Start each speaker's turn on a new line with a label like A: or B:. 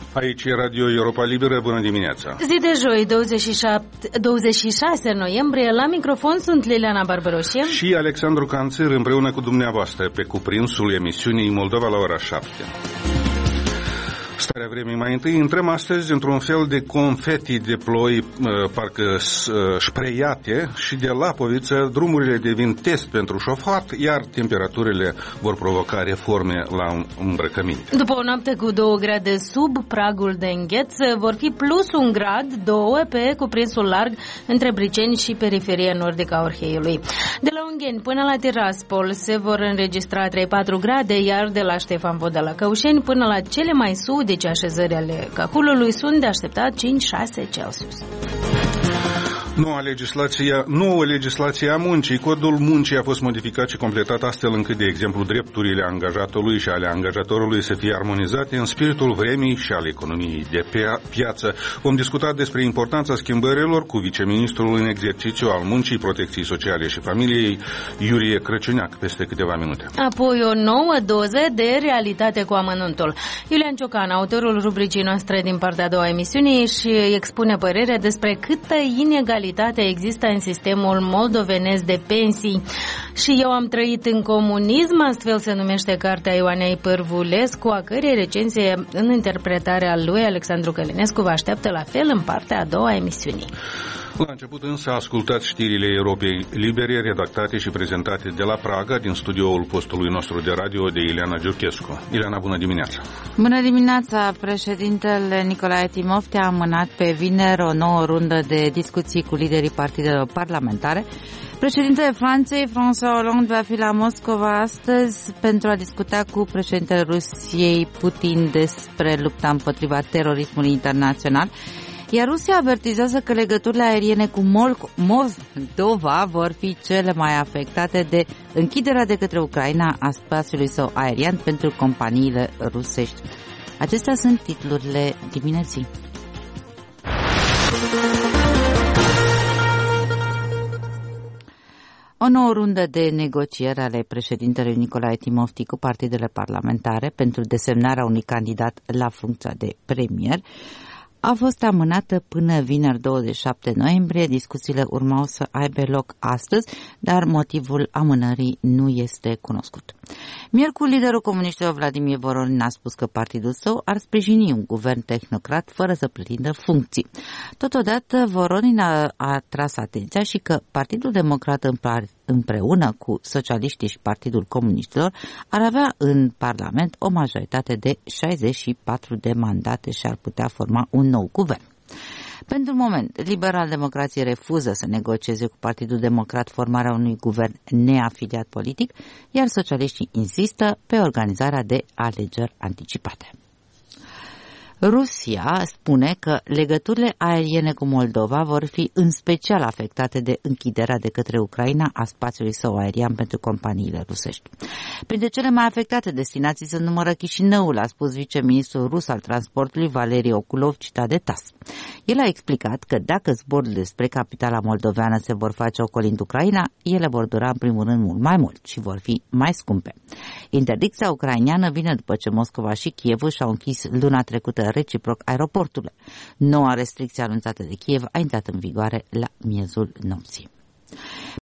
A: Aici e Radio Europa Liberă, bună dimineața!
B: Zi de joi, 26 noiembrie, la microfon sunt Liliana Barbaroșie
A: și Alexandru Canțir împreună cu dumneavoastră pe cuprinsul emisiunii Moldova la ora 7. Starea vremii mai întâi, intrăm astăzi într-un fel de confeti de ploi, parcă spreiate, și de Lapoviță drumurile devin test pentru șofat, iar temperaturile vor provoca reforme la îmbrăcăminte.
B: După o noapte cu 2 grade sub pragul de îngheț, vor fi plus 1 grad, 2 pe cuprinsul larg între Briceni și periferia nordică a Orheiului. De la Ungheni până la Tiraspol se vor înregistra 3-4 grade, iar de la Ștefan Vodă la Căușeni până la cele mai sudice așezări ale Cahulului sunt de așteptat 5-6 Celsius.
A: Noua legislație a muncii. Codul muncii a fost modificat și completat astfel încât, de exemplu, drepturile angajatului și ale angajatorului să fie armonizate în spiritul vremii și al economiei de piață. Vom discuta despre importanța schimbărilor cu viceministrul în exercițiu al muncii, protecției sociale și familiei, Iurie Crăciuneac, peste câteva minute.
B: Apoi o nouă doză de realitate cu amănuntul. Iulian Ciocan, autorul rubricii noastre din partea a doua emisiunii, și expune părerea despre câtă inegalitate există în sistemul moldovenesc de pensii. Și eu am trăit în comunism, astfel se numește cartea Ioanei Pârvulescu, a cărei recenzie în interpretarea lui Alexandru Călinescu vă așteaptă la fel în partea a doua emisiunii.
A: La început însă ascultați știrile Europei Libere, redactate și prezentate de la Praga, din studioul postului nostru de radio, de Ileana Giurchescu. Ileana, bună dimineața!
C: Bună dimineața! Președintele Nicolae Timofte a amânat pe vineri o nouă rundă de discuții cu liderii partidelor parlamentare. Președintele Franței, François Hollande, va fi la Moscova astăzi pentru a discuta cu președintele Rusiei, Putin, despre lupta împotriva terorismului internațional. Iar Rusia avertizează că legăturile aeriene cu Moldova vor fi cele mai afectate de închiderea de către Ucraina a spațiului său aerian pentru companiile rusești. Acestea sunt titlurile dimineții. O nouă rundă de negocieri ale președintelui Nicolae Timofte cu partidele parlamentare pentru desemnarea unui candidat la funcția de premier a fost amânată până vineri 27 noiembrie. Discuțiile urmau să aibă loc astăzi, dar motivul amânării nu este cunoscut. Miercuri, liderul comuniștilor Vladimir Voronin a spus că partidul său ar sprijini un guvern tehnocrat fără să pretindă funcții. Totodată, Voronin a tras atenția și că Partidul Democrat împreună cu socialiștii și Partidul Comuniștilor ar avea în Parlament o majoritate de 64 de mandate și ar putea forma un nou guvern. Pentru moment, Liberal-Democrații refuză să negocieze cu Partidul Democrat formarea unui guvern neafiliat politic, iar socialiștii insistă pe organizarea de alegeri anticipate. Rusia spune că legăturile aeriene cu Moldova vor fi în special afectate de închiderea de către Ucraina a spațiului său aerian pentru companiile rusești. Printre cele mai afectate destinații se numără Chișinăul, a spus viceministrul rus al transportului Valeri Okulov, citat de TASS. El a explicat că dacă zborurile spre capitala moldoveană se vor face ocolind Ucraina, ele vor dura în primul rând mult mai mult și vor fi mai scumpe. Interdicția ucraineană vine după ce Moscova și Kievul și-au închis luna trecută reciproc aeroporturile. Noua restricție anunțată de Kiev a intrat în vigoare la miezul nopții.